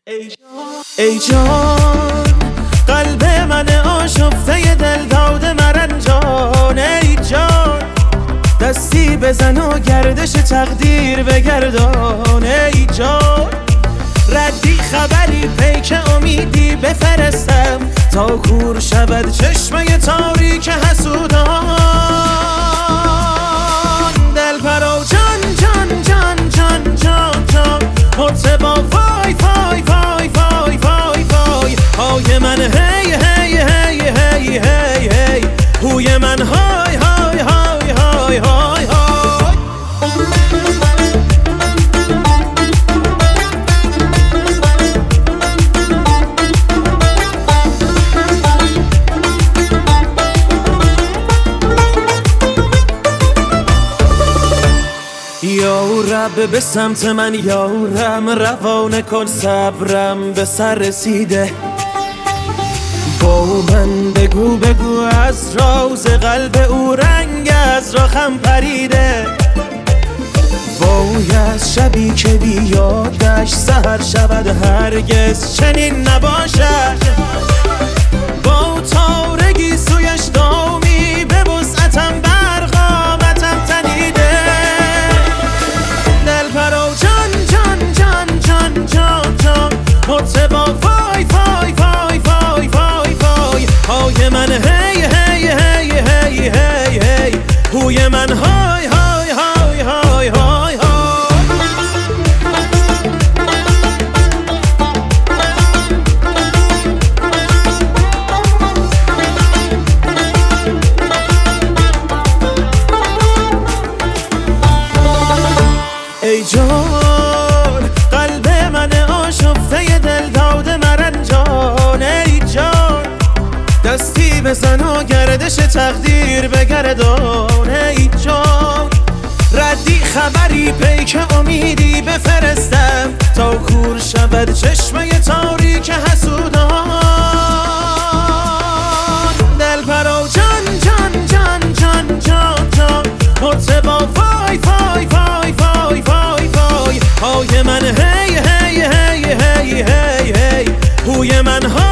ای جان قلب من آشفته دل داده مرنجان. ای جان دستی بزن و گردش تقدیر بگردان. ای جان ردی خبری پیک امیدی بفرستم تا کور شود چشمه تاریک حسودان. دل پرو جان جان جان جان جان جان مرتبا وای وای وای وای وای وای های من هی هی هی هی هی هی هوی من های های های های های های. یا رب به سمت من یارم روانه کن صبرم به سر رسیده. با من بگو بگو از راز قلب او رنگ از راخم پریده. وای از شبی که بیادش سحر شود هرگز چنین نباشد. با تارگی سویش دامی به وسعتم برقامتم تنیده. دل پرو جان جان جان جان جان جان مرتبا وای وای وای وای وای وای های من هی هی هی هی هی هی هوی من های های های های های های. ای جان قلب من آشفته دل داده مرنجان. ای جان دستی بزن و گردش تقدیر بگردان. ای جان ردی خبری پیک امیدی بفرستم تا کور شود چشمه تاریک حسودان. دل پرو جان جان جان جان جان جان مرتبا وای وای وای وای وای وای های من هی هی هی هی هی هی هوی من های